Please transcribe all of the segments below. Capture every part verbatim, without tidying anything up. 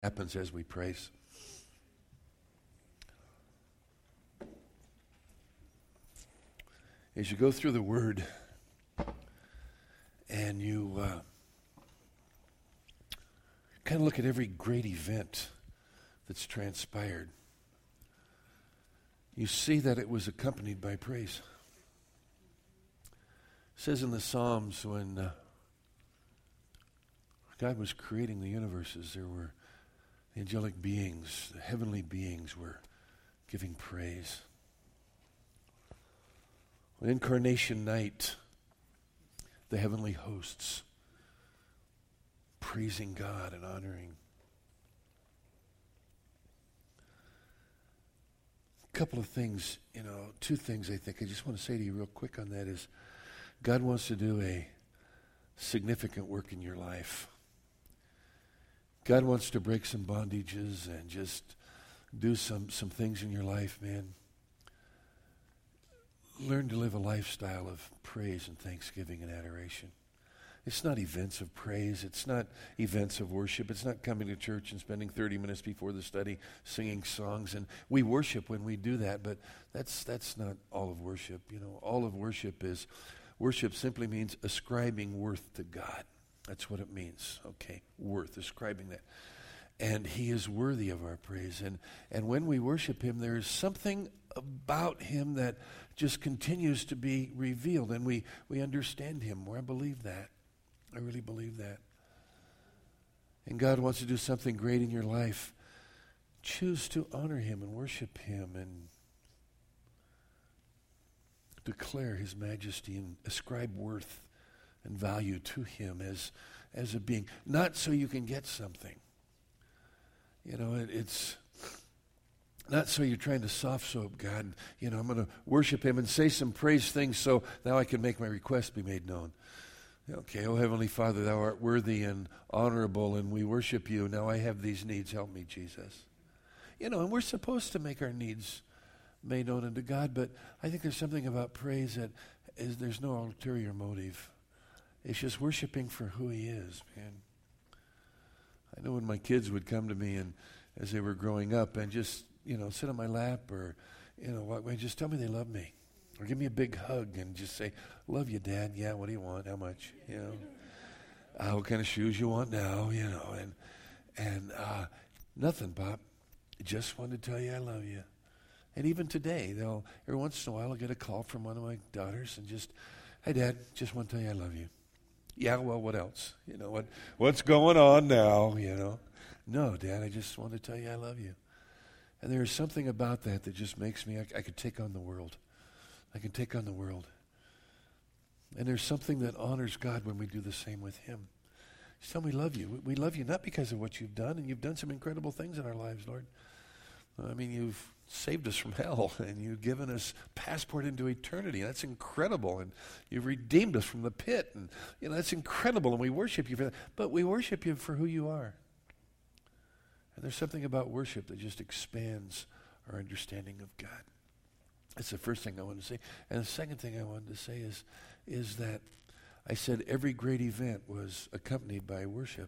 Happens as we praise. As you go through the Word and you uh, kind of look at every great event that's transpired, you see that it was accompanied by praise. It says in the Psalms when uh, God was creating the universes, there were the angelic beings, the heavenly beings were giving praise. On Incarnation Night, the heavenly hosts praising God and honoring. A couple of things, you know, two things I think I just want to say to you real quick on that is God wants to do a significant work in your life. God wants to break some bondages and just do some, some things in your life, man. Learn to live a lifestyle of praise and thanksgiving and adoration. It's not events of praise. It's not events of worship. It's not coming to church and spending thirty minutes before the study singing songs. And we worship when we do that, but that's that's not all of worship. You know, all of worship is, worship simply means ascribing worth to God. That's what it means, okay? Worth, ascribing that. And he is worthy of our praise. And, and when we worship him, there is something about him that just continues to be revealed. And we, we understand him more. I believe that. I really believe that. And God wants to do something great in your life. Choose to honor him and worship him and declare his majesty and ascribe worth and value to him as as a being, not so you can get something. You know, it, it's not so you're trying to soft soap God. You know, I'm going to worship him and say some praise things so now I can make my request be made known. Okay, oh Heavenly Father, thou art worthy and honorable, and we worship you. Now I have these needs. Help me, Jesus. You know, and we're supposed to make our needs made known unto God, but I think there's something about praise that is there's no ulterior motive. It's just worshiping for who he is, man. I know when my kids would come to me and as they were growing up and just, you know, sit on my lap or, you know, what, just tell me they love me. Or give me a big hug and just say, love you, Dad. Yeah, what do you want? How much? You know, uh, what kind of shoes you want now? You know, and and uh, nothing, Pop. Just wanted to tell you I love you. And even today, they'll every once in a while I'll get a call from one of my daughters and just, hey, Dad, just want to tell you I love you. Yeah, well, what else? You know, what what's going on now, you know? No, Dad, I just want to tell you I love you. And there is something about that that just makes me, I, I could take on the world. I can take on the world. And there's something that honors God when we do the same with him. Just tell me we love you. We, we love you not because of what you've done, and you've done some incredible things in our lives, Lord. I mean, you've saved us from hell, and you've given us passport into eternity. That's incredible. And you've redeemed us from the pit. And, you know, that's incredible, and we worship you for that. But we worship you for who you are. And there's something about worship that just expands our understanding of God. That's the first thing I wanted to say. And the second thing I wanted to say is, is that I said every great event was accompanied by worship.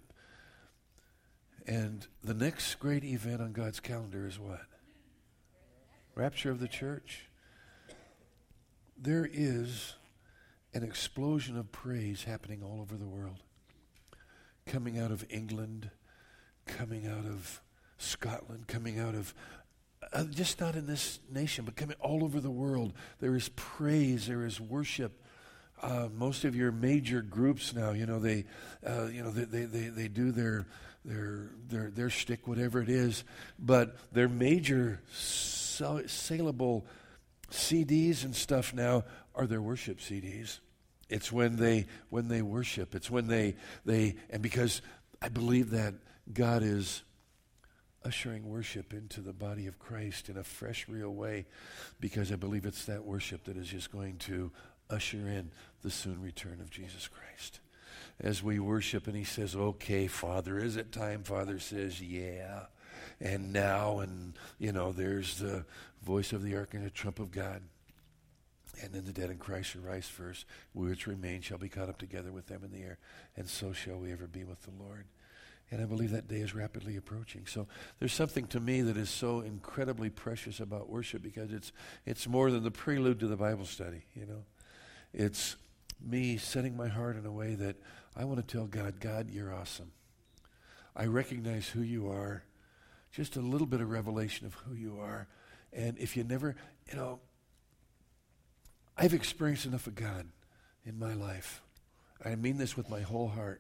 And the next great event on God's calendar is what? Rapture of the church. There is an explosion of praise happening all over the world. Coming out of England, coming out of Scotland, coming out of, uh, just not in this nation, but coming all over the world. There is praise, there is worship. Uh, most of your major groups now, you know, they, uh, you know, they, they, they, they do their, their, their, their shtick, whatever it is, but their major sell- saleable C Ds and stuff now are their worship C Ds. It's when they, when they worship. It's when they, they, and because I believe that God is ushering worship into the body of Christ in a fresh, real way, because I believe it's that worship that is just going to usher in the soon return of Jesus Christ. As we worship and he says, okay, Father, is it time? Father says, yeah. And now, and, you know, there's the voice of the ark and the trump of God. And then the dead in Christ shall rise first. We which remain shall be caught up together with them in the air. And so shall we ever be with the Lord. And I believe that day is rapidly approaching. So there's something to me that is so incredibly precious about worship, because it's it's more than the prelude to the Bible study, you know. It's me setting my heart in a way that I want to tell God, God, you're awesome. I recognize who you are, just a little bit of revelation of who you are. And if you never, you know, I've experienced enough of God in my life. I mean this with my whole heart.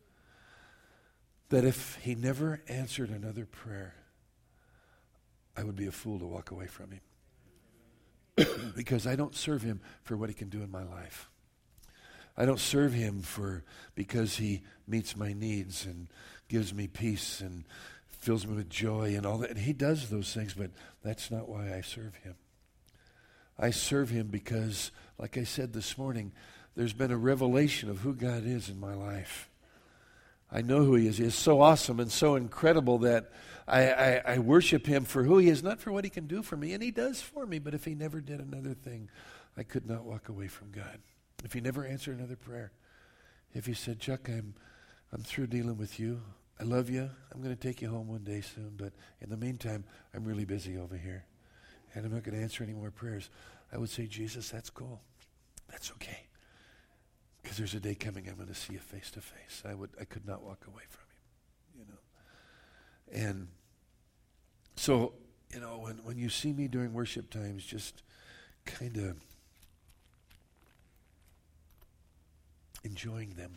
That if he never answered another prayer, I would be a fool to walk away from him. Because I don't serve him for what he can do in my life. I don't serve him for because he meets my needs and gives me peace and fills me with joy and all that. And he does those things, but that's not why I serve him. I serve him because, like I said this morning, there's been a revelation of who God is in my life. I know who he is. He is so awesome and so incredible that I, I, I worship him for who he is, not for what he can do for me. And he does for me, but if he never did another thing, I could not walk away from God. If he never answered another prayer, if he said, Chuck, I'm, I'm through dealing with you. I love you. I'm going to take you home one day soon, but in the meantime, I'm really busy over here, and I'm not going to answer any more prayers. I would say, Jesus, that's cool. That's okay. Because there's a day coming I'm going to see you face to face. I would, I could not walk away from him, you know. And so, you know, when, when you see me during worship times, just kind of enjoying them.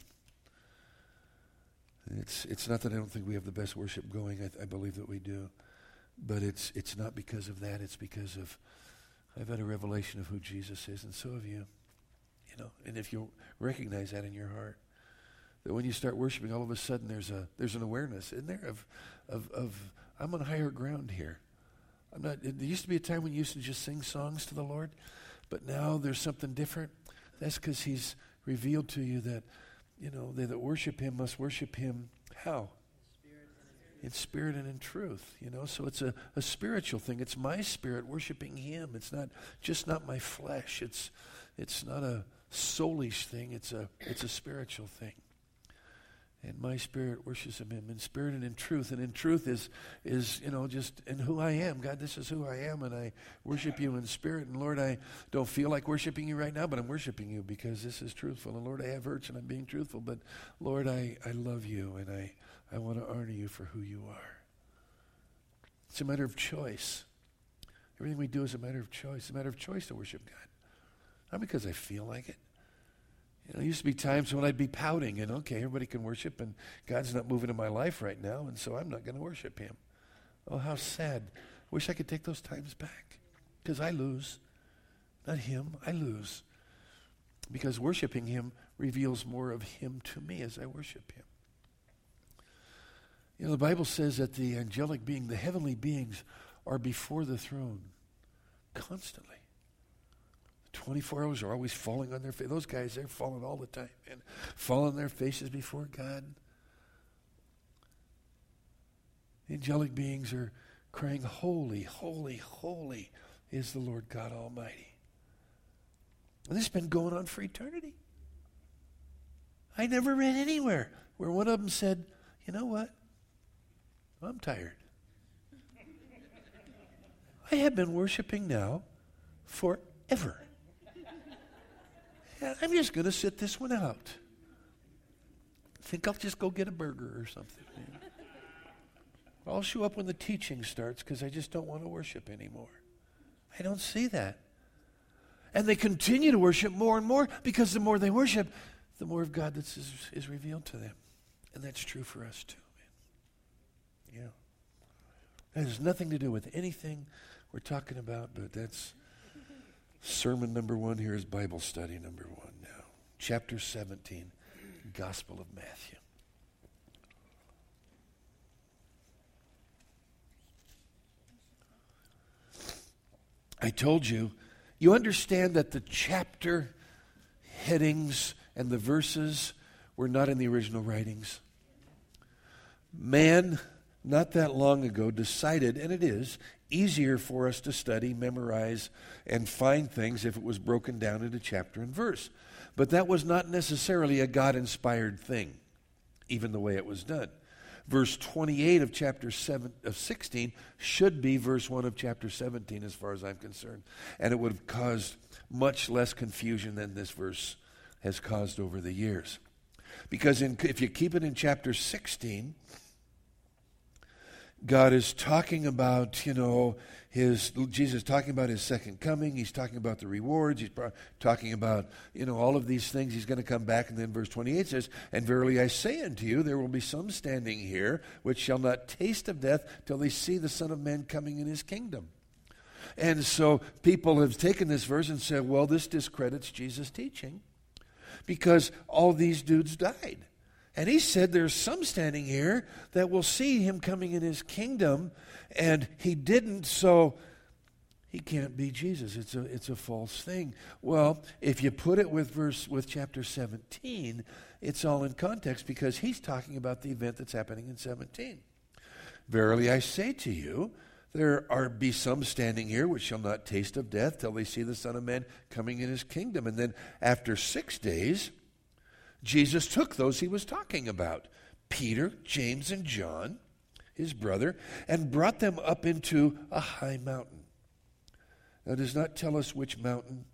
It's it's not that I don't think we have the best worship going. I, I believe that we do, but it's it's not because of that. It's because of I've had a revelation of who Jesus is, and so have you. You know, and if you recognize that in your heart, that when you start worshiping, all of a sudden there's a there's an awareness in there of of of I'm on higher ground here. I'm not. There used to be a time when you used to just sing songs to the Lord, but now there's something different. That's because He's revealed to you that, you know, they that worship Him must worship Him how? In spirit and in truth, you know. So it's a, a spiritual thing. It's my spirit worshiping Him. It's not just not my flesh. It's it's not a soulish thing. It's a it's a spiritual thing. And my spirit worships Him in spirit and in truth. And in truth is is you know just in who I am. God, this is who I am, and I worship You in spirit. And Lord, I don't feel like worshiping You right now, but I'm worshiping You because this is truthful. And Lord, I have hurts, and I'm being truthful. But Lord, I I love You, and I. I want to honor You for who You are. It's a matter of choice. Everything we do is a matter of choice. It's a matter of choice to worship God. Not because I feel like it. You know, there used to be times when I'd be pouting and, okay, everybody can worship and God's not moving in my life right now, and so I'm not going to worship Him. Oh, how sad. Wish I could take those times back. Because I lose. Not Him, I lose. Because worshiping Him reveals more of Him to me as I worship Him. You know, the Bible says that the angelic being, the heavenly beings, are before the throne constantly. twenty-four hours are always falling on their face. Those guys, they're falling all the time, and fall on their faces before God. The angelic beings are crying, holy, holy, holy is the Lord God Almighty. And this has been going on for eternity. I never read anywhere where one of them said, you know what? I'm tired. I have been worshiping now forever. And I'm just going to sit this one out. I think I'll just go get a burger or something. You know? I'll show up when the teaching starts because I just don't want to worship anymore. I don't see that. And they continue to worship more and more because the more they worship, the more of God that is, is revealed to them. And that's true for us too. Yeah. That has nothing to do with anything we're talking about, but that's sermon number one. Here is Bible study number one now. Chapter seventeen, Gospel of Matthew. I told you, you understand that the chapter headings and the verses were not in the original writings. Man, not that long ago, decided, and it is, easier for us to study, memorize, and find things if it was broken down into chapter and verse. But that was not necessarily a God-inspired thing, even the way it was done. verse twenty-eight of chapter seven of sixteen should be verse one of chapter seventeen as far as I'm concerned. And it would have caused much less confusion than this verse has caused over the years. Because in, if you keep it in chapter sixteen, God is talking about, you know, his, Jesus is talking about his second coming. He's talking about the rewards. He's talking about, you know, all of these things. He's going to come back. And then verse twenty-eight says, "And verily I say unto you, there will be some standing here which shall not taste of death till they see the Son of Man coming in his kingdom." And so people have taken this verse and said, well, this discredits Jesus' teaching because all these dudes died. And he said there's some standing here that will see him coming in his kingdom, and he didn't, so he can't be Jesus. It's a it's a false thing. Well, if you put it with verse with chapter seventeen, it's all in context because he's talking about the event that's happening in seventeen. "Verily I say to you, there are be some standing here which shall not taste of death till they see the Son of Man coming in his kingdom." And then after six days, Jesus took those he was talking about, Peter, James, and John, his brother, and brought them up into a high mountain. Now, it does not tell us which mountain.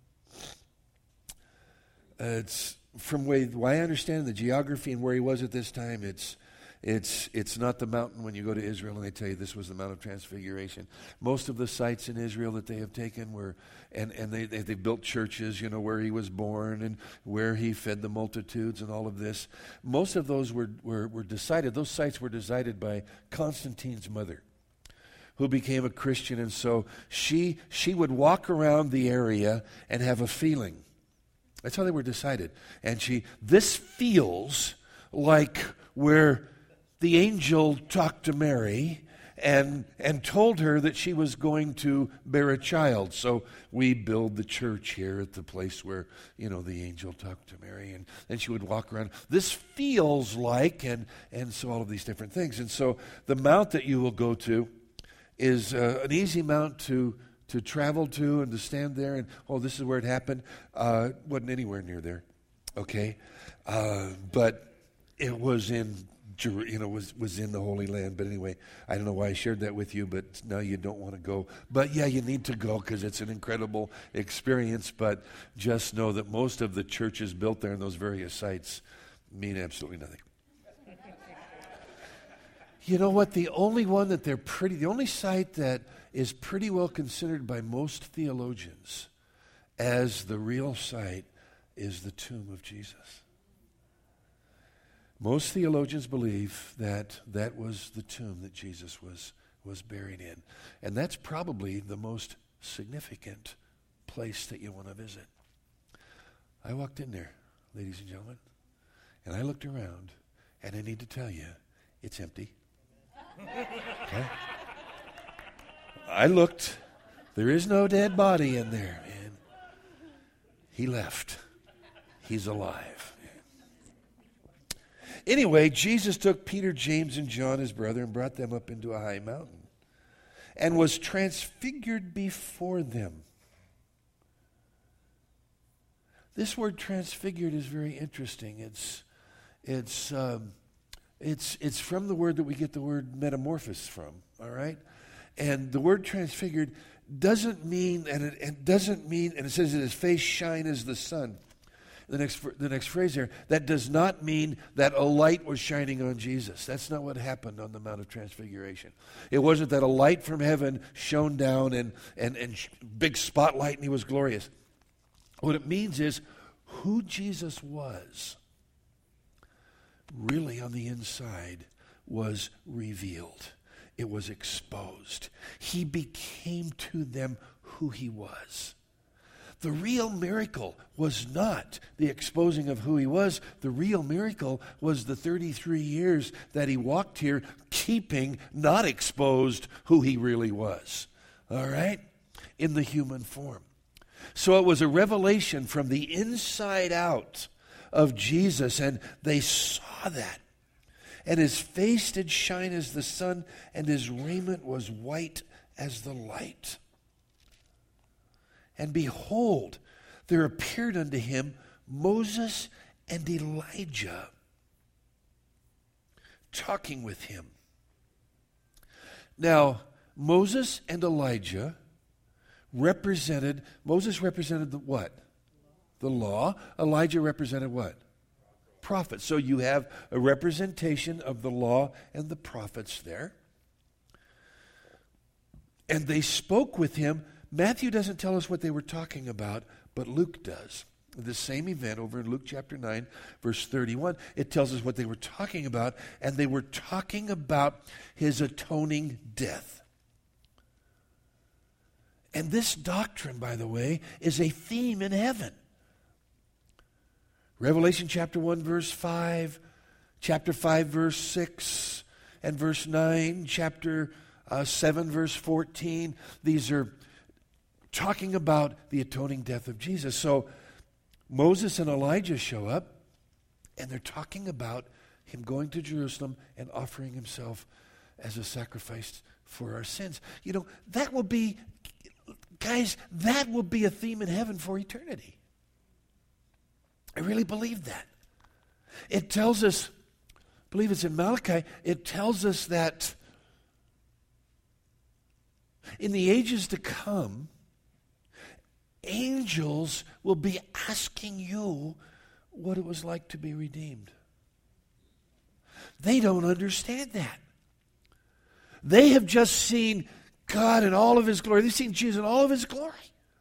Uh, it's from way, what I understand the geography and where he was at this time, it's It's it's not the mountain when you go to Israel and they tell you this was the Mount of Transfiguration. Most of the sites in Israel that they have taken were, and, and they, they, they built churches, you know, where he was born and where he fed the multitudes and all of this. Most of those were, were, were decided, those sites were decided by Constantine's mother, who became a Christian. And so she she would walk around the area and have a feeling. That's how they were decided. And she, this feels like where the angel talked to Mary and and told her that she was going to bear a child. So we build the church here at the place where, you know, the angel talked to Mary. And then she would walk around. This feels like, and, and so all of these different things. And so the mount that you will go to is uh, an easy mount to, to travel to and to stand there. And, oh, this is where it happened. Uh, wasn't anywhere near there, okay? Uh, but it was in You know, was, was in the Holy Land. But anyway, I don't know why I shared that with you, but now you don't want to go. But yeah, you need to go because it's an incredible experience. But just know that most of the churches built there in those various sites mean absolutely nothing. You know what? The only one that they're pretty, the only site that is pretty well considered by most theologians as the real site is the tomb of Jesus. Most theologians believe that that was the tomb that Jesus was, was buried in. And that's probably the most significant place that you want to visit. I walked in there, ladies and gentlemen, and I looked around, and I need to tell you, it's empty. Okay? I looked. There is no dead body in there, man. He left. He's alive. Anyway, Jesus took Peter, James, and John, his brother, and brought them up into a high mountain and was transfigured before them. This word transfigured is very interesting. It's it's um, it's it's from the word that we get the word metamorphosis from, all right? And the word transfigured doesn't mean, and it, it doesn't mean, and it says that his face shine as the sun. The next, the next phrase there, that does not mean that a light was shining on Jesus. That's not what happened on the Mount of Transfiguration. It wasn't that a light from heaven shone down and, and, and big spotlight and he was glorious. What it means is who Jesus was really on the inside was revealed. It was exposed. He became to them who he was. The real miracle was not the exposing of who he was. The real miracle was the thirty-three years that he walked here keeping not exposed who he really was. All right? In the human form. So it was a revelation from the inside out of Jesus, and they saw that. And his face did shine as the sun, and his raiment was white as the light. And behold, there appeared unto him Moses and Elijah talking with him. Now, Moses and Elijah represented, Moses represented the what? The law. Elijah represented what? Prophets. So you have a representation of the law and the prophets there. And they spoke with him. Matthew doesn't tell us what they were talking about, but Luke does. The same event over in Luke chapter nine, verse thirty-one, it tells us what they were talking about, and they were talking about his atoning death. And this doctrine, by the way, is a theme in heaven. Revelation chapter one, verse five, chapter five, verse six, and verse nine, chapter uh, seven, verse fourteen. These are talking about the atoning death of Jesus. So Moses and Elijah show up, and they're talking about him going to Jerusalem and offering himself as a sacrifice for our sins. You know, that will be, guys, that will be a theme in heaven for eternity. I really believe that. It tells us, I believe it's in Malachi, it tells us that in the ages to come, angels will be asking you what it was like to be redeemed. They don't understand that. They have just seen God in all of his glory. They've seen Jesus in all of his glory.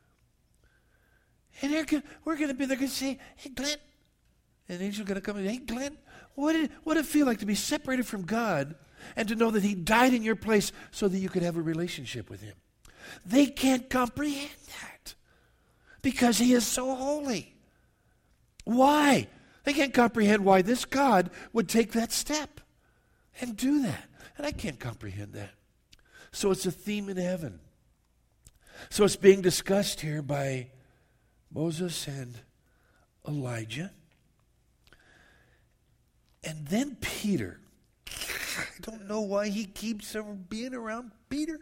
And they're gonna, we're going to be, they're going to say, hey, Glenn. And an angel going to come and say, hey, Glenn, what did, what did it feel like to be separated from God and to know that he died in your place so that you could have a relationship with him? They can't comprehend that because he is so holy. Why? They can't comprehend why this God would take that step and do that. And I can't comprehend that. So it's a theme in heaven. So it's being discussed here by Moses and Elijah. And then Peter. I don't know why he keeps being around Peter.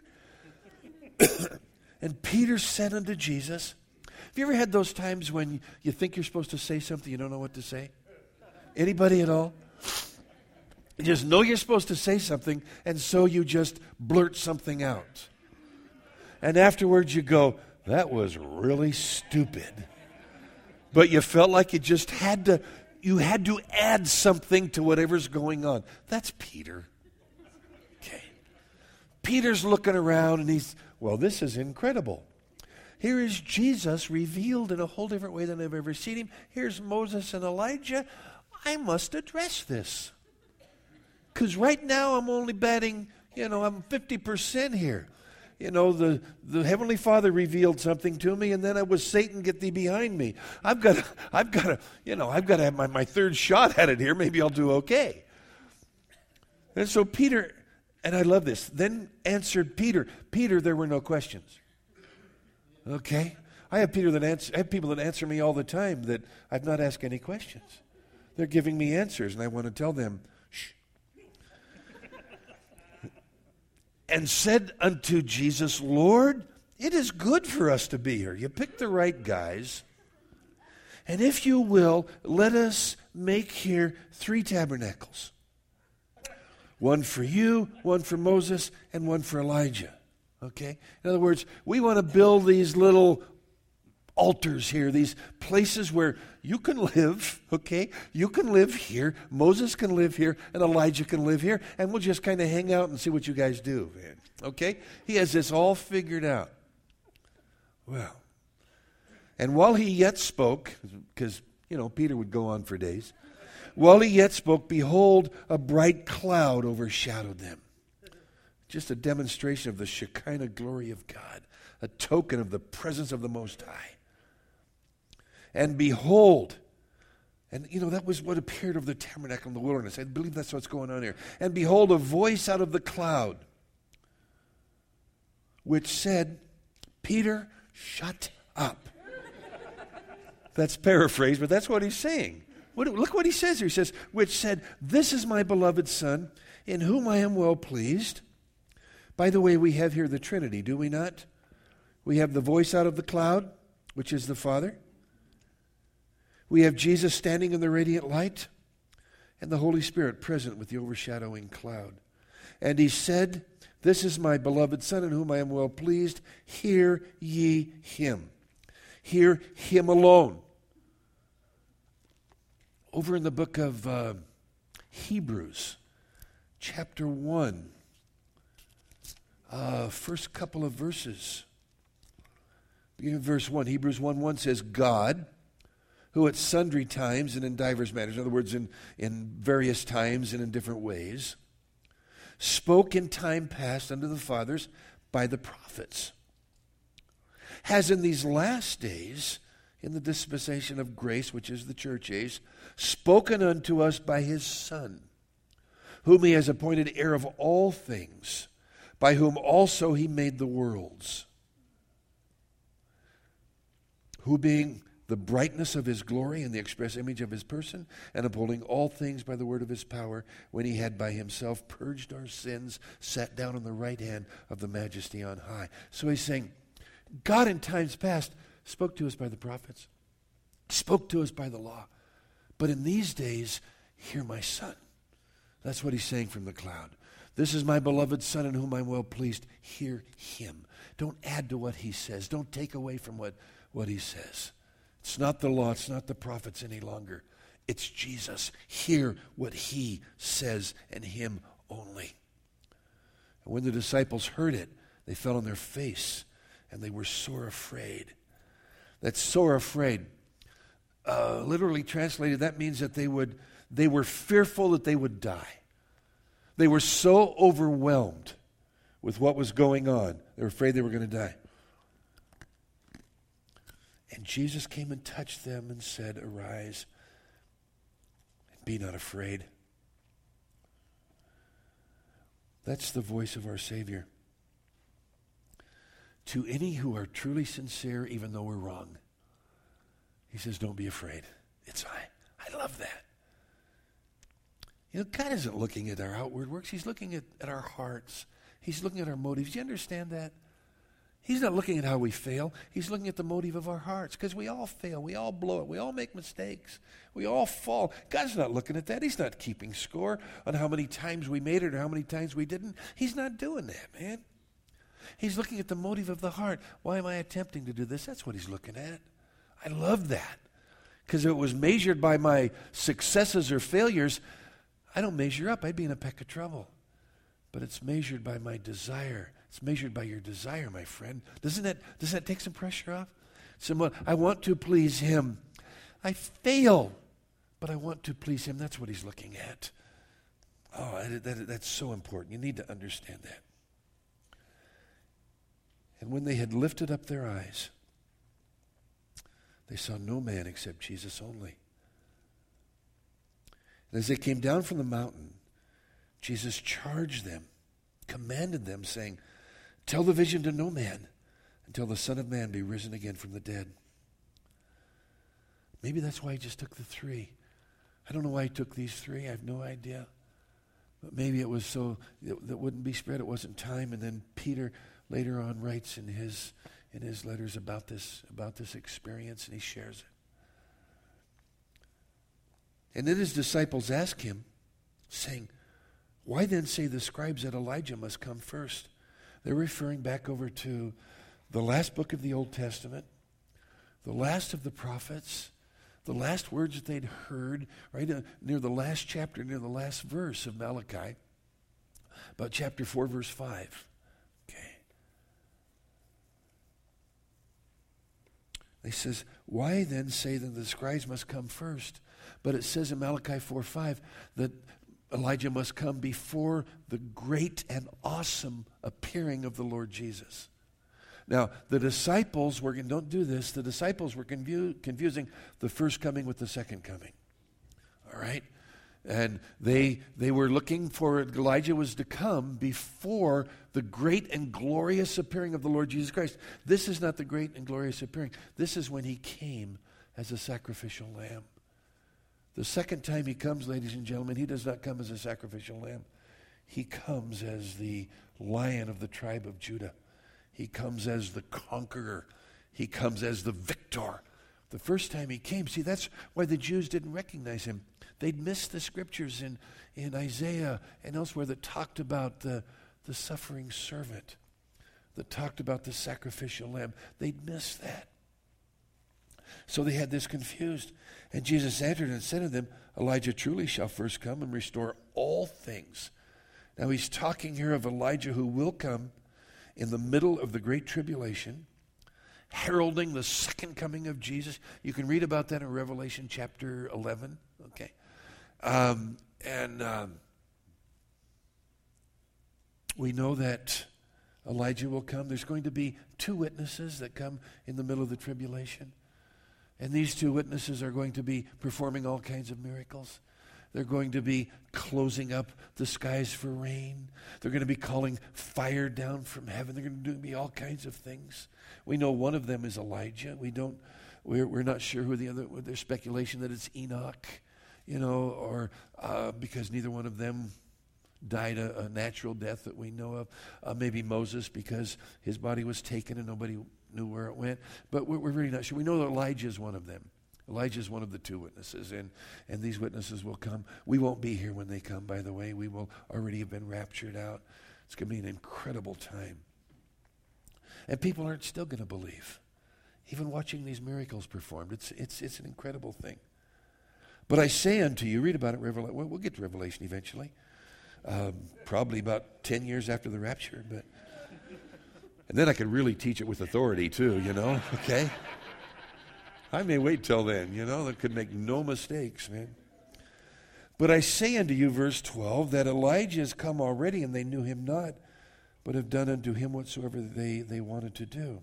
And Peter said unto Jesus, have you ever had those times when you think you're supposed to say something, you don't know what to say? Anybody at all? You just know you're supposed to say something, and so you just blurt something out. And afterwards you go, that was really stupid. But you felt like you just had to, you had to add something to whatever's going on. That's Peter. Okay. Peter's looking around and he's, well, this is incredible. Here is Jesus revealed in a whole different way than I've ever seen him. Here's Moses and Elijah. I must address this. Because right now I'm only batting, you know, I'm fifty percent here. You know, the, the Heavenly Father revealed something to me, and then I was Satan, get thee behind me. I've got to, I've got to, you know, I've got to have my, my third shot at it here. Maybe I'll do okay. And so Peter, and I love this, then answered Peter. Peter, there were no questions. Okay? I have Peter that answer, I have people that answer me all the time that I've not asked any questions. They're giving me answers, and I want to tell them, shh. And said unto Jesus, Lord, it is good for us to be here. You picked the right guys. And if you will, let us make here three tabernacles. One for you, one for Moses, and one for Elijah. Okay? In other words, we want to build these little altars here, these places where you can live, okay? You can live here, Moses can live here, and Elijah can live here, and we'll just kind of hang out and see what you guys do, man. Okay? He has this all figured out. Well, and while he yet spoke, because, you know, Peter would go on for days, while he yet spoke, behold, a bright cloud overshadowed them. Just a demonstration of the Shekinah glory of God, a token of the presence of the Most High. And behold, and you know, that was what appeared over the tabernacle in the wilderness. I believe that's what's going on here. And behold, a voice out of the cloud, which said, Peter, shut up. That's paraphrased, but that's what he's saying. What, look what he says here. He says, which said, this is my beloved Son, in whom I am well pleased. By the way, we have here the Trinity, do we not? We have the voice out of the cloud, which is the Father. We have Jesus standing in the radiant light. and the Holy Spirit present with the overshadowing cloud. And he said, "This is my beloved Son, in whom I am well pleased. Hear ye him." Hear him alone. Over in the book of uh, Hebrews, chapter one, uh, first couple of verses. Beginning of verse one, Hebrews one one says, "God, who at sundry times and in divers manners," in other words, in, in various times and in different ways, "spoke in time past unto the fathers by the prophets, has in these last days, in the dispensation of grace, which is the church age, spoken unto us by his Son, whom he has appointed heir of all things, by whom also he made the worlds, who being the brightness of his glory and the express image of his person, and upholding all things by the word of his power, when he had by himself purged our sins, sat down on the right hand of the majesty on high." So he's saying, God in times past spoke to us by the prophets, spoke to us by the law. But in these days, hear my Son. That's what he's saying from the cloud. "This is my beloved Son, in whom I'm well pleased. Hear him." Don't add to what he says. Don't take away from what, what he says. It's not the law, it's not the prophets any longer. It's Jesus. Hear what he says, and him only. And when the disciples heard it, they fell on their face, and they were sore afraid. That's sore afraid. Uh, literally translated, that means that they would they were fearful that they would die. They were so overwhelmed with what was going on. They were afraid they were going to die. And Jesus came and touched them and said, "Arise, and be not afraid." That's the voice of our Savior. To any who are truly sincere, even though we're wrong, he says, "Don't be afraid. It's I." I love that. You know, God isn't looking at our outward works. He's looking at, at our hearts. He's looking at our motives. Do you understand that? He's not looking at how we fail. He's looking at the motive of our hearts, because we all fail. We all blow it. We all make mistakes. We all fall. God's not looking at that. He's not keeping score on how many times we made it or how many times we didn't. He's not doing that, man. He's looking at the motive of the heart. Why am I attempting to do this? That's what he's looking at. I love that, because if it was measured by my successes or failures, I don't measure up. I'd be in a peck of trouble. But it's measured by my desire. It's measured by your desire, my friend. Doesn't that, doesn't that take some pressure off? Someone, I want to please him. I fail, but I want to please him. That's what he's looking at. Oh, that, that, that's so important. You need to understand that. And when they had lifted up their eyes, they saw no man except Jesus only. And as they came down from the mountain, Jesus charged them, commanded them, saying, "Tell the vision to no man until the Son of Man be risen again from the dead." Maybe that's why he just took the three. I don't know why he took these three. I have no idea. But maybe it was so that it wouldn't be spread. It wasn't time. And then Peter later on writes in his in his letters about this about this experience, and he shares it. And then his disciples ask him, saying, "Why then say the scribes that Elijah must come first?" They're referring back over to the last book of the Old Testament, the last of the prophets, the last words that they'd heard, right uh, near the last chapter, near the last verse of Malachi, about chapter four, verse five. Okay. He says, "Why then say that the scribes must come first?" But it says in Malachi four five that Elijah must come before the great and awesome appearing of the Lord Jesus. Now, the disciples were, don't do this, the disciples were confu- confusing the first coming with the second coming. All right? And they they were looking for, Elijah was to come before the great and glorious appearing of the Lord Jesus Christ. This is not the great and glorious appearing. This is when he came as a sacrificial lamb. The second time he comes, ladies and gentlemen, he does not come as a sacrificial lamb. He comes as the Lion of the tribe of Judah. He comes as the conqueror. He comes as the victor. The first time he came, see, that's why the Jews didn't recognize him. They'd missed the scriptures in, in Isaiah and elsewhere that talked about the, the suffering servant, that talked about the sacrificial lamb. They'd missed that. So they had this confused. And Jesus answered and said to them, Elijah truly shall first come and restore all things. Now he's talking here of Elijah who will come in the middle of the great tribulation, heralding the second coming of Jesus. You can read about that in Revelation chapter eleven. Okay. Um, and um, we know that Elijah will come. There's going to be two witnesses that come in the middle of the tribulation. And these two witnesses are going to be performing all kinds of miracles. They're going to be closing up the skies for rain. They're going to be calling fire down from heaven. They're going to do be all kinds of things. We know one of them is Elijah. We don't. We're we're not sure who the other. There's speculation that it's Enoch, you know, or uh, because neither one of them died a, a natural death that we know of. Uh, maybe Moses because his body was taken and nobody knew where it went. But we're, we're really not sure. We know that Elijah is one of them. Elijah is one of the two witnesses, and, and these witnesses will come. We won't be here when they come, by the way. We will already have been raptured out. It's going to be an incredible time. And people aren't still going to believe. Even watching these miracles performed, it's it's it's an incredible thing. But I say unto you, read about it, Revelation. Well, we'll get to Revelation eventually. Um, probably about ten years after the rapture, but and then I could really teach it with authority too, you know, okay? I may wait till then, you know, that could make no mistakes, man. But I say unto you, verse twelve, that Elijah is come already, and they knew him not, but have done unto him whatsoever they, they wanted to do.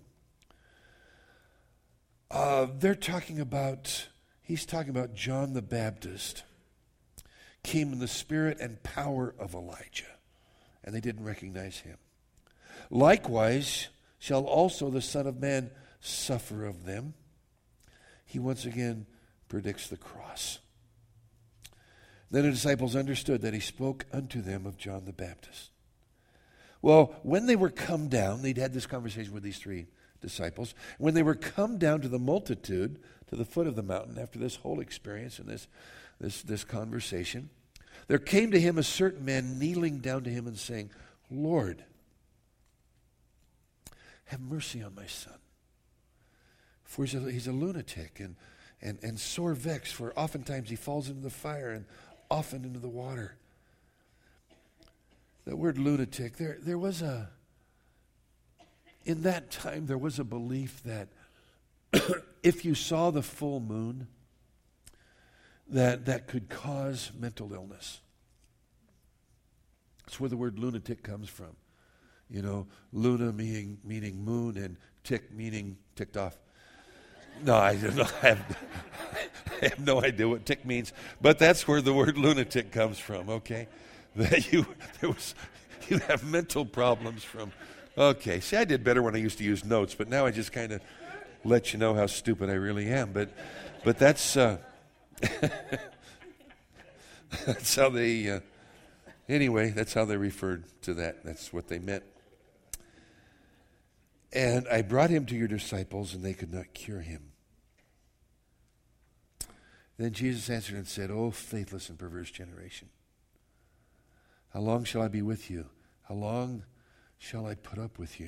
Uh, they're talking about, he's talking about John the Baptist came in the spirit and power of Elijah, and they didn't recognize him. Likewise shall also the Son of Man suffer of them. He once again predicts the cross. Then the disciples understood that he spoke unto them of John the Baptist. Well, when they were come down, they'd had this conversation with these three disciples. When they were come down to the multitude, to the foot of the mountain, after this whole experience and this, this, this conversation, there came to him a certain man kneeling down to him and saying, Lord, have mercy on my son. For he's a, he's a lunatic and, and, and sore vexed, for oftentimes he falls into the fire and often into the water. That word lunatic, there, there was a, in that time there was a belief that if you saw the full moon, that that could cause mental illness. That's where the word lunatic comes from. You know, luna meaning, meaning moon and tick meaning ticked off. No, I, don't know, I, have, I have no idea what tick means, but that's where the word lunatic comes from, okay? That you there was you have mental problems from. Okay, see, I did better when I used to use notes, but now I just kind of let you know how stupid I really am. But but that's uh, that's how they. Uh, anyway, that's how they referred to that. That's what they meant. And I brought him to your disciples, and they could not cure him. Then Jesus answered and said, O faithless and perverse generation, how long shall I be with you? How long shall I put up with you?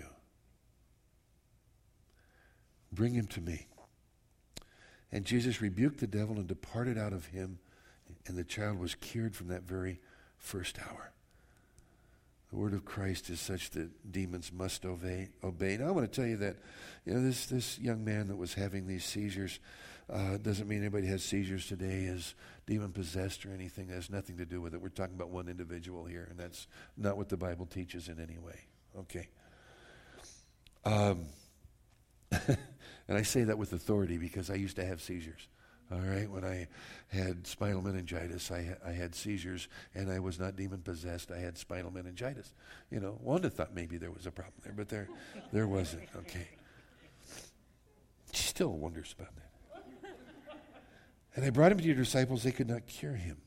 Bring him to me. And Jesus rebuked the devil and departed out of him, and the child was cured from that very first hour. The word of Christ is such that demons must obey. obey. Now I want to tell you that, you know, this this young man that was having these seizures uh, doesn't mean anybody who has seizures today is demon possessed or anything. That has nothing to do with it. We're talking about one individual here, and that's not what the Bible teaches in any way. Okay. Um, and I say that with authority because I used to have seizures. All right, when I had spinal meningitis, I, I had seizures, and I was not demon-possessed. I had spinal meningitis. You know, Wanda thought maybe there was a problem there, but there there wasn't, okay. She still wonders about that. And I brought him to your disciples. They could not cure him.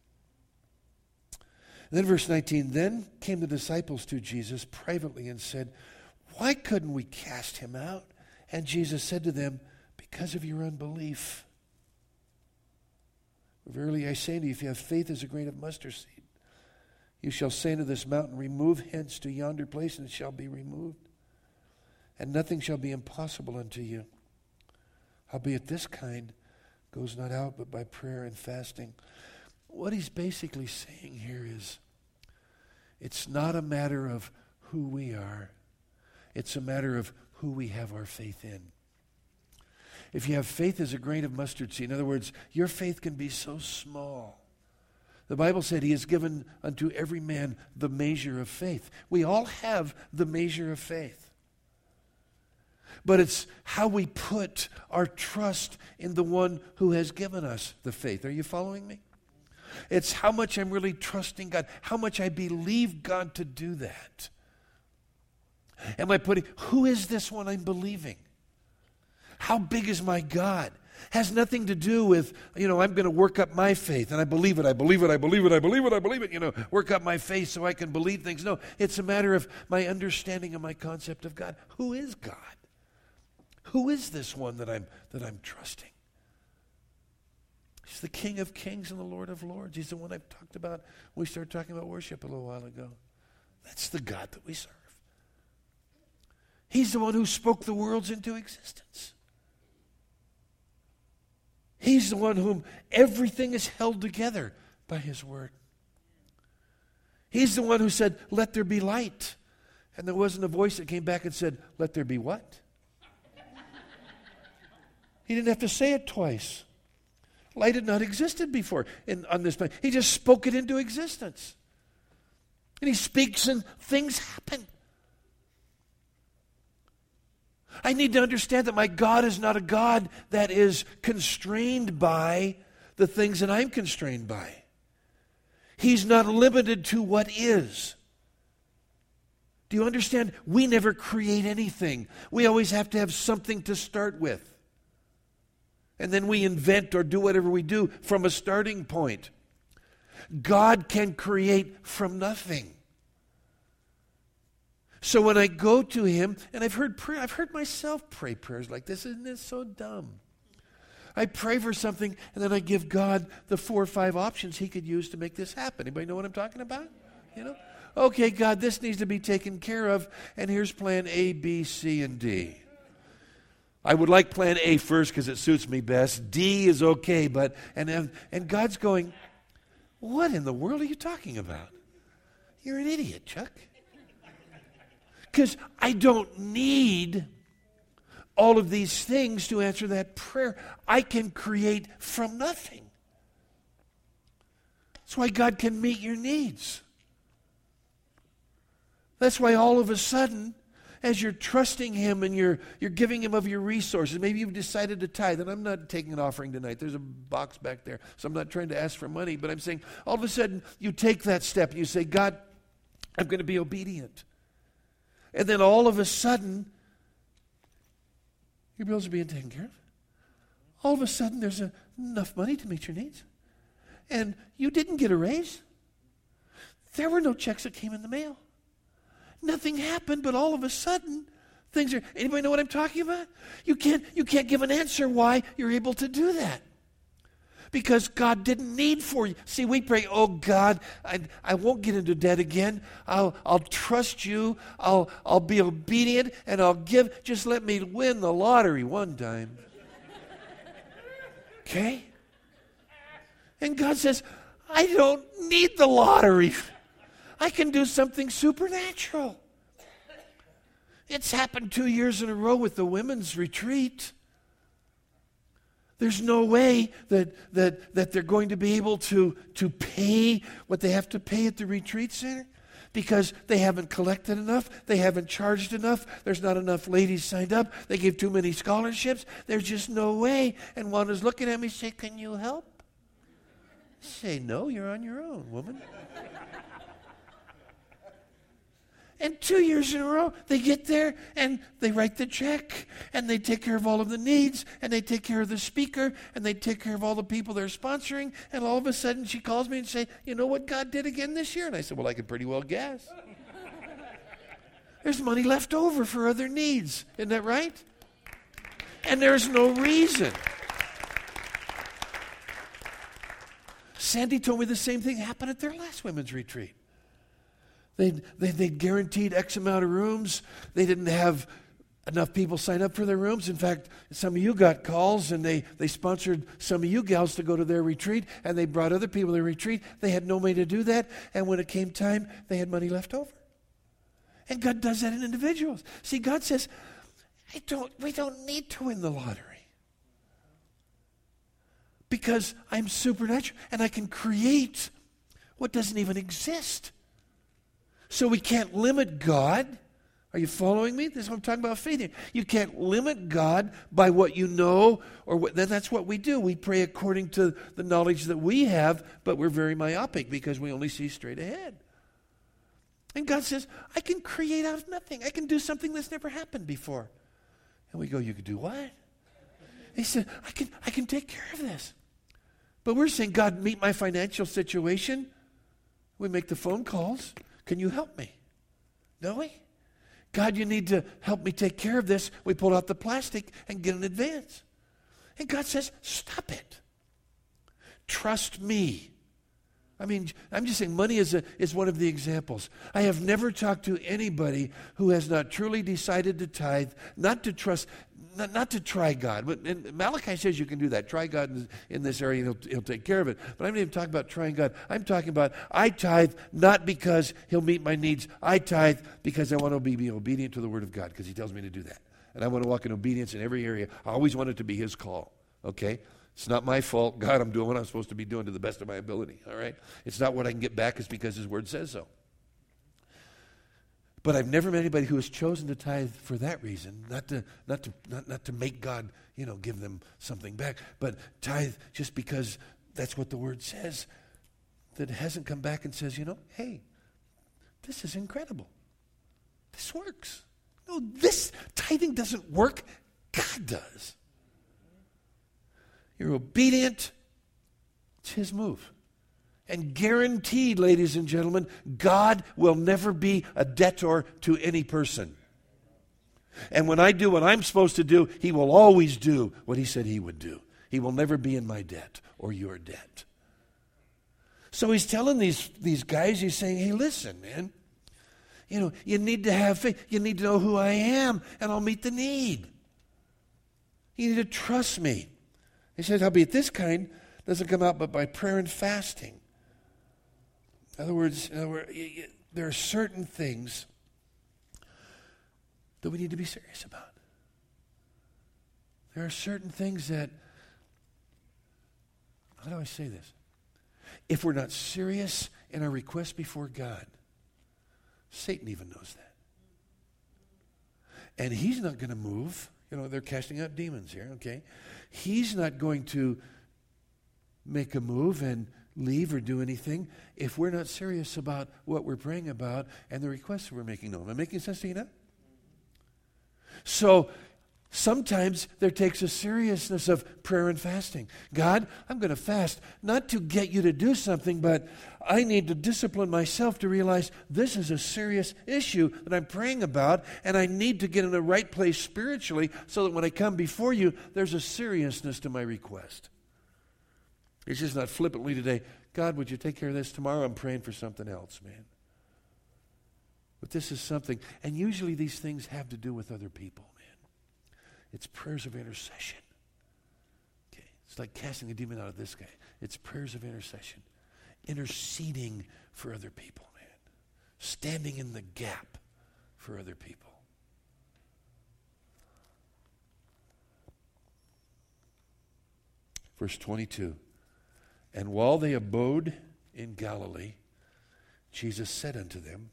And then verse nineteen, then came the disciples to Jesus privately and said, why couldn't we cast him out? And Jesus said to them, because of your unbelief. Verily I say to you, if you have faith as a grain of mustard seed, you shall say to this mountain, remove hence to yonder place, and it shall be removed. And nothing shall be impossible unto you. Howbeit this kind goes not out but by prayer and fasting. What he's basically saying here is, it's not a matter of who we are. It's a matter of who we have our faith in. If you have faith as a grain of mustard seed, in other words, your faith can be so small. The Bible said he has given unto every man the measure of faith. We all have the measure of faith. But it's how we put our trust in the one who has given us the faith. Are you following me? It's how much I'm really trusting God, how much I believe God to do that. Am I putting, who is this one I'm believing? How big is my God? Has nothing to do with, you know, I'm going to work up my faith, and I believe it, I believe it, I believe it, I believe it, I believe it, you know, work up my faith so I can believe things. No, it's a matter of my understanding of my concept of God. Who is God? Who is this one that I'm that I'm trusting? He's the King of Kings and the Lord of Lords. He's the one I've talked about when we started talking about worship a little while ago. That's the God that we serve. He's the one who spoke the worlds into existence. He's the one whom everything is held together by his word. He's the one who said, let there be light. And there wasn't a voice that came back and said, let there be what? He didn't have to say it twice. Light had not existed before in, on this planet. He just spoke it into existence. And he speaks and things happen. I need to understand that my God is not a God that is constrained by the things that I'm constrained by. He's not limited to what is. Do you understand? We never create anything. We always have to have something to start with. And then we invent or do whatever we do from a starting point. God can create from nothing. So when I go to him, and I've heard prayer, I've heard myself pray prayers like this. Isn't this so dumb? I pray for something, and then I give God the four or five options he could use to make this happen. Anybody know what I'm talking about? You know? Okay, God, this needs to be taken care of, and here's plan A, B, C, and D. I would like plan A first because it suits me best. D is okay, but, and, and, and God's going, what in the world are you talking about? You're an idiot, Chuck. Because I don't need all of these things to answer that prayer. I can create from nothing. That's why God can meet your needs. That's why all of a sudden, as you're trusting him and you're you're giving him of your resources, maybe you've decided to tithe, and I'm not taking an offering tonight. There's a box back there, so I'm not trying to ask for money, but I'm saying all of a sudden you take that step and you say, God, I'm going to be obedient. And then all of a sudden, your bills are being taken care of. All of a sudden, there's a, enough money to meet your needs. And you didn't get a raise. There were no checks that came in the mail. Nothing happened, but all of a sudden, things are... Anybody know what I'm talking about? You can't, you can't give an answer why you're able to do that. Because God didn't need for you. See, we pray, oh God, I, I won't get into debt again. I'll, I'll trust you. I'll, I'll be obedient, and I'll give. Just let me win the lottery one time. Okay? And God says, I don't need the lottery. I can do something supernatural. It's happened two years in a row with the women's retreat. There's no way that, that, that they're going to be able to, to pay what they have to pay at the retreat center because they haven't collected enough. They haven't charged enough. There's not enough ladies signed up. They gave too many scholarships. There's just no way. And one is looking at me and say, can you help? I say, no, you're on your own, woman. And two years in a row, they get there and they write the check and they take care of all of the needs and they take care of the speaker and they take care of all the people they're sponsoring. And all of a sudden she calls me and say, you know what God did again this year? And I said, well, I could pretty well guess. There's money left over for other needs. Isn't that right? And there's no reason. Sandy told me the same thing happened at their last women's retreat. They they they guaranteed X amount of rooms. They didn't have enough people sign up for their rooms. In fact, some of you got calls, and they, they sponsored some of you gals to go to their retreat, and they brought other people to their retreat. They had no money to do that, and when it came time, they had money left over. And God does that in individuals. See, God says, I don't, we don't need to win the lottery. Because I'm supernatural, and I can create what doesn't even exist. So we can't limit God. Are you following me? This is what I'm talking about faith here. You can't limit God by what you know, or what, then that's what we do. We pray according to the knowledge that we have, but we're very myopic because we only see straight ahead. And God says, I can create out of nothing. I can do something that's never happened before. And we go, you could do what? He said, I can, I can take care of this. But we're saying, God, meet my financial situation. We make the phone calls. Can you help me? No way. God, you need to help me take care of this. We pull out the plastic and get an advance. And God says, stop it. Trust me. I mean, I'm just saying money is, a, is one of the examples. I have never talked to anybody who has not truly decided to tithe, not to trust, not, not to try God. But and Malachi says you can do that. Try God in, in this area, and he'll, he'll take care of it. But I'm not even talking about trying God. I'm talking about I tithe not because he'll meet my needs. I tithe because I want to be, be obedient to the word of God because he tells me to do that. And I want to walk in obedience in every area. I always want it to be his call, okay? It's not my fault. God, I'm doing what I'm supposed to be doing to the best of my ability, all right? It's not what I can get back. It's because his word says so. But I've never met anybody who has chosen to tithe for that reason, not to not to not, not to make God, you know, give them something back, but tithe just because that's what the word says, that hasn't come back and says, you know, hey, this is incredible. This works. No, this tithing doesn't work. God does. You're obedient. It's his move. And guaranteed, ladies and gentlemen, God will never be a debtor to any person. And when I do what I'm supposed to do, he will always do what he said he would do. He will never be in my debt or your debt. So he's telling these, these guys, he's saying, hey, listen, man. You know, you need to have faith. You need to know who I am, and I'll meet the need. You need to trust me. He says, howbeit this kind doesn't come out but by prayer and fasting. In other words, in other words, there are certain things that we need to be serious about. There are certain things that, how do I say this? If we're not serious in our request before God, Satan even knows that. And he's not going to move. You know, they're casting out demons here, okay? He's not going to make a move and leave or do anything if we're not serious about what we're praying about and the requests we're making known. Am I making sense to you now? So sometimes there takes a seriousness of prayer and fasting. God, I'm going to fast, not to get you to do something, but I need to discipline myself to realize this is a serious issue that I'm praying about, and I need to get in the right place spiritually so that when I come before you, there's a seriousness to my request. It's just not flippantly today, God, would you take care of this? Tomorrow I'm praying for something else, man. But this is something, and usually these things have to do with other people, man. It's prayers of intercession. Okay, it's like casting a demon out of this guy. It's prayers of intercession. Interceding for other people, man. Standing in the gap for other people. Verse twenty-two. And while they abode in Galilee, Jesus said unto them,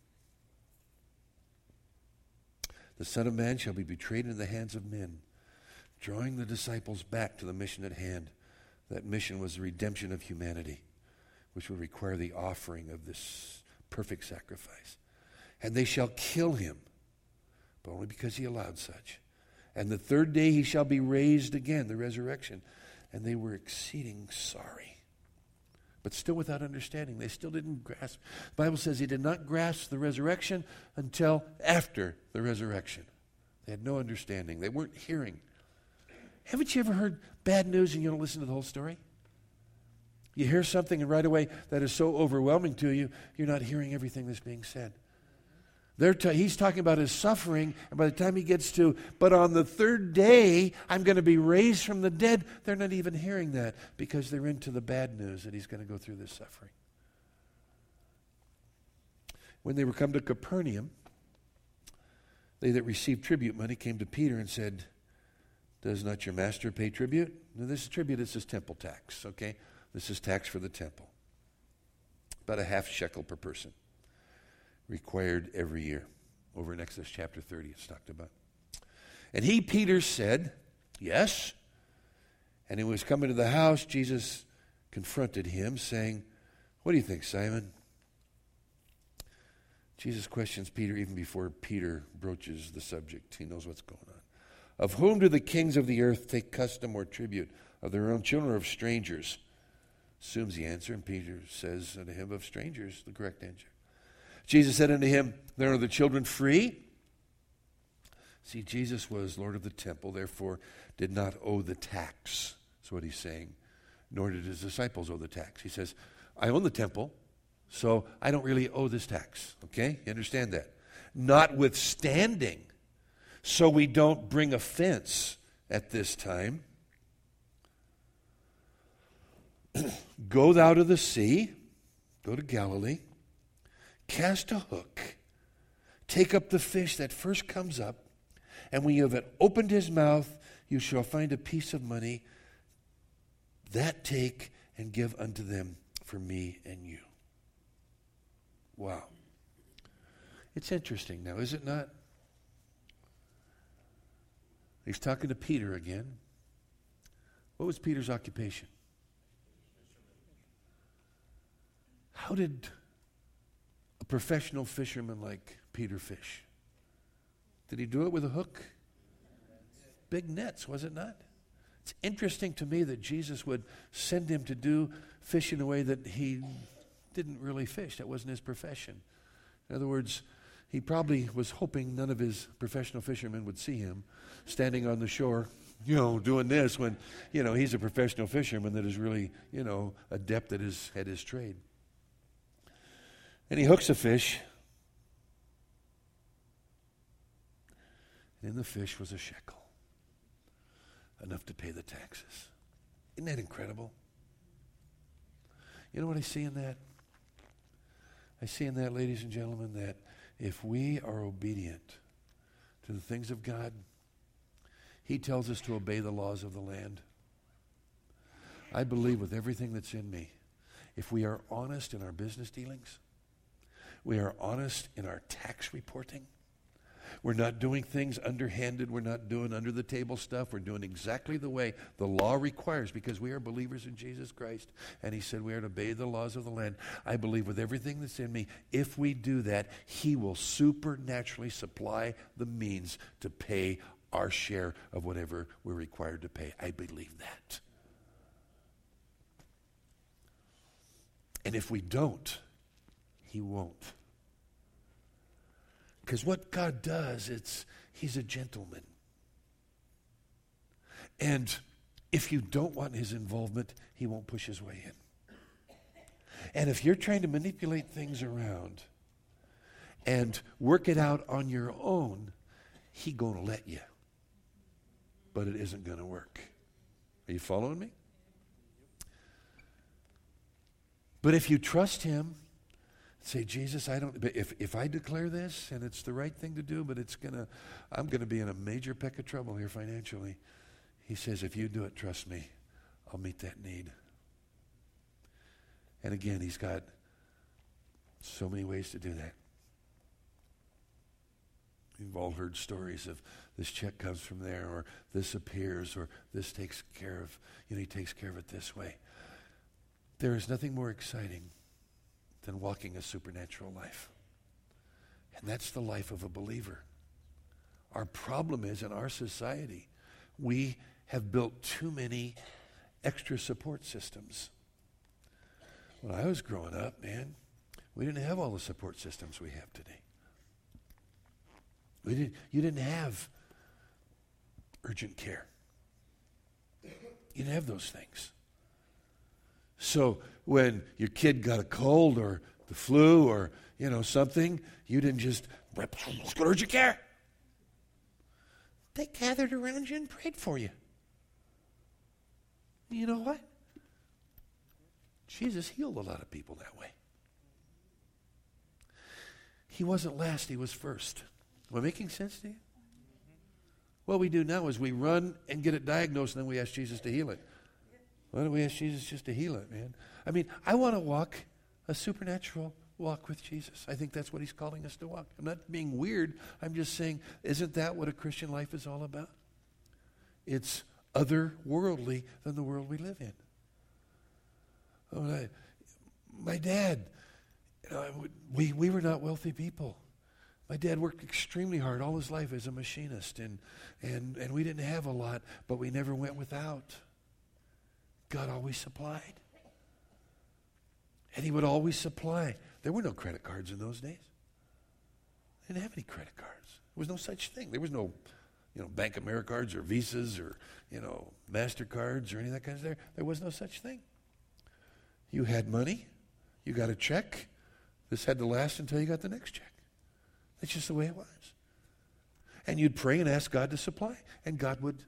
the Son of Man shall be betrayed into the hands of men, drawing the disciples back to the mission at hand. That mission was the redemption of humanity, which will require the offering of this perfect sacrifice. And they shall kill him, but only because he allowed such. And the third day he shall be raised again, the resurrection. And they were exceeding sorry, but still without understanding. They still didn't grasp. The Bible says he did not grasp the resurrection until after the resurrection. They had no understanding. They weren't hearing. Haven't you ever heard bad news and you don't listen to the whole story? You hear something and right away that is so overwhelming to you, you're not hearing everything that's being said. They're ta- he's talking about his suffering, and by the time he gets to, but on the third day, I'm going to be raised from the dead, they're not even hearing that because they're into the bad news that he's going to go through this suffering. When they were come to Capernaum, they that received tribute money came to Peter and said, does not your master pay tribute? Now this is tribute, this is temple tax, okay? This is tax for the temple. About a half shekel per person. Required every year. Over in Exodus chapter thirty, it's talked about. And he, Peter, said, yes. And he was coming to the house. Jesus confronted him, saying, what do you think, Simon? Jesus questions Peter even before Peter broaches the subject. He knows what's going on. Of whom do the kings of the earth take custom or tribute? Of their own children or of strangers? Assumes the answer, and Peter says unto him, of strangers, the correct answer. Jesus said unto him, then are the children free? See, Jesus was Lord of the temple, therefore did not owe the tax. That's what he's saying. Nor did his disciples owe the tax. He says, I own the temple, so I don't really owe this tax. Okay? You understand that? Notwithstanding, so we don't bring offense at this time, go thou to the sea, go to Galilee, cast a hook, take up the fish that first comes up, and when you have opened his mouth, you shall find a piece of money. That take and give unto them for me and you. Wow. It's interesting now, is it not? He's talking to Peter again. What was Peter's occupation? How did a professional fisherman like Peter fish? Did he do it with a hook? Big nets, was it not? It's interesting to me that Jesus would send him to do fish in a way that he didn't really fish. That wasn't his profession. In other words, he probably was hoping none of his professional fishermen would see him standing on the shore, you know, doing this when, you know, he's a professional fisherman that is really, you know, adept at his, at his trade. And he hooks a fish. And in the fish was a shekel. Enough to pay the taxes. Isn't that incredible? You know what I see in that? I see in that, ladies and gentlemen, that if we are obedient to the things of God, he tells us to obey the laws of the land. I believe with everything that's in me, if we are honest in our business dealings, we are honest in our tax reporting, we're not doing things underhanded, we're not doing under the table stuff, we're doing exactly the way the law requires because we are believers in Jesus Christ. And he said we are to obey the laws of the land. I believe with everything that's in me, if we do that, he will supernaturally supply the means to pay our share of whatever we're required to pay. I believe that. And if we don't, he won't. Because what God does, it's he's a gentleman. And if you don't want his involvement, he won't push his way in. And if you're trying to manipulate things around and work it out on your own, he gonna let you. But it isn't gonna work. Are you following me? But if you trust him, say, Jesus, I don't, if, if I declare this and it's the right thing to do, but it's going to, I'm going to be in a major peck of trouble here financially. He says, if you do it, trust me, I'll meet that need. And again, he's got so many ways to do that. You've all heard stories of this check comes from there, or this appears, or this takes care of, you know, he takes care of it this way. There is nothing more exciting than walking a supernatural life. And that's the life of a believer. Our problem is in our society, we have built too many extra support systems. When I was growing up, man, we didn't have all the support systems we have today. We didn't, you didn't have urgent care. You didn't have those things. So when your kid got a cold or the flu or, you know, something, you didn't just, let's go to urgent care. They gathered around you and prayed for you. You know what? Jesus healed a lot of people that way. He wasn't last, he was first. Am I making sense to you? What we do now is we run and get it diagnosed, and then we ask Jesus to heal it. Why don't we ask Jesus just to heal it, man? I mean, I want to walk a supernatural walk with Jesus. I think that's what he's calling us to walk. I'm not being weird. I'm just saying, isn't that what a Christian life is all about? It's otherworldly than the world we live in. Oh, I, my dad, you know, we, we were not wealthy people. My dad worked extremely hard all his life as a machinist, and, and, and we didn't have a lot, but we never went without. God always supplied. And he would always supply. There were no credit cards in those days. They didn't have any credit cards. There was no such thing. There was no, you know, Bank of America cards or Visas or, you know, MasterCards or any of that kind of stuff. There was no such thing. You had money. You got a check. This had to last until you got the next check. That's just the way it was. And you'd pray and ask God to supply, and God would.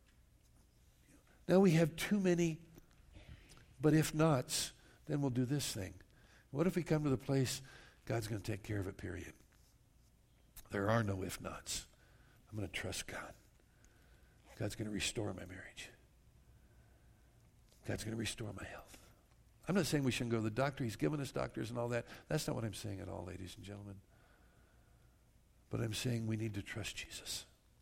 Now we have too many, but if nots, then we'll do this thing. What if we come to the place, God's going to take care of it, period? There are no if nots. I'm going to trust God. God's going to restore my marriage. God's going to restore my health. I'm not saying we shouldn't go to the doctor. He's given us doctors and all that. That's not what I'm saying at all, ladies and gentlemen. But I'm saying we need to trust Jesus.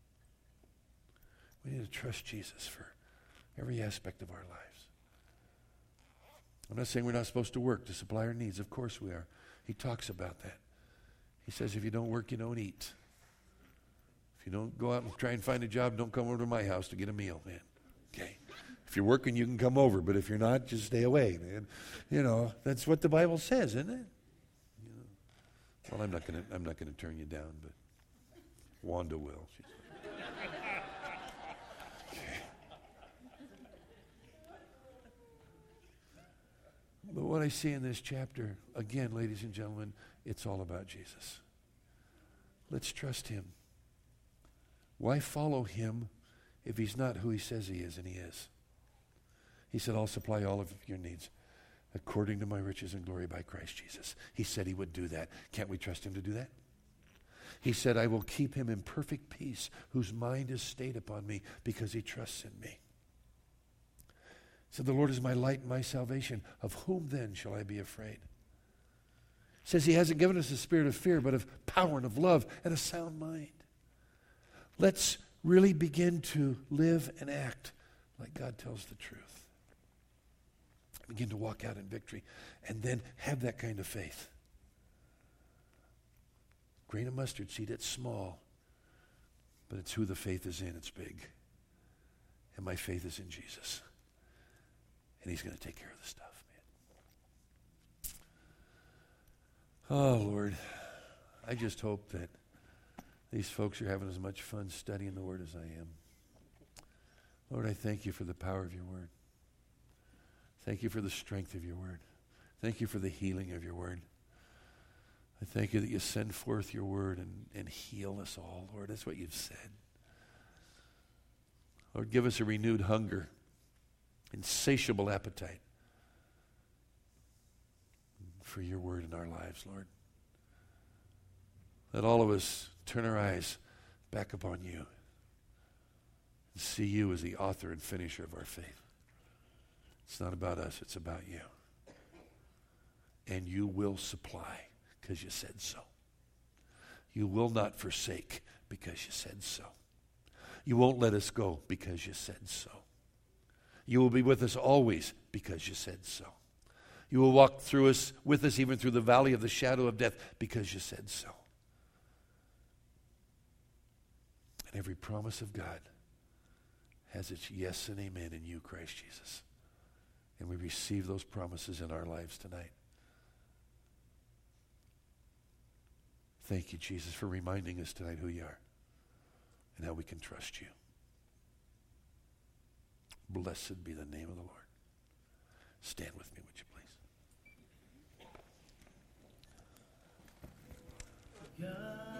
We need to trust Jesus for every aspect of our lives. I'm not saying we're not supposed to work to supply our needs. Of course we are. He talks about that. He says if you don't work, you don't eat. If you don't go out and try and find a job, don't come over to my house to get a meal, man. Okay? If you're working, you can come over. But if you're not, just stay away, man. You know, that's what the Bible says, isn't it? You know. Well, I'm not going to I'm not going to turn you down, but Wanda will. She's okay. But what I see in this chapter, again, ladies and gentlemen, it's all about Jesus. Let's trust him. Why follow him if he's not who he says he is, and he is? He said, I'll supply all of your needs according to my riches and glory by Christ Jesus. He said he would do that. Can't we trust him to do that? He said, I will keep him in perfect peace, whose mind is stayed upon me because he trusts in me. He said, the Lord is my light and my salvation. Of whom then shall I be afraid? He says he hasn't given us a spirit of fear, but of power and of love and a sound mind. Let's really begin to live and act like God tells the truth. Begin to walk out in victory, and then have that kind of faith. Grain of mustard seed, it's small, but it's who the faith is in, it's big. And my faith is in Jesus. And he's going to take care of the stuff, man. Oh, Lord, I just hope that these folks are having as much fun studying the Word as I am. Lord, I thank you for the power of your Word. Thank you for the strength of your Word. Thank you for the healing of your Word. I thank you that you send forth your Word and, and heal us all, Lord. That's what you've said. Lord, give us a renewed hunger, insatiable appetite for your Word in our lives, Lord. Let all of us turn our eyes back upon you and see you as the author and finisher of our faith. It's not about us, it's about you. And you will supply because you said so. You will not forsake because you said so. You won't let us go because you said so. You will be with us always because you said so. You will walk through us, with us even through the valley of the shadow of death because you said so. And every promise of God has its yes and amen in you, Christ Jesus. And we receive those promises in our lives tonight. Thank you, Jesus, for reminding us tonight who you are and how we can trust you. Blessed be the name of the Lord. Stand with me, would you please? God.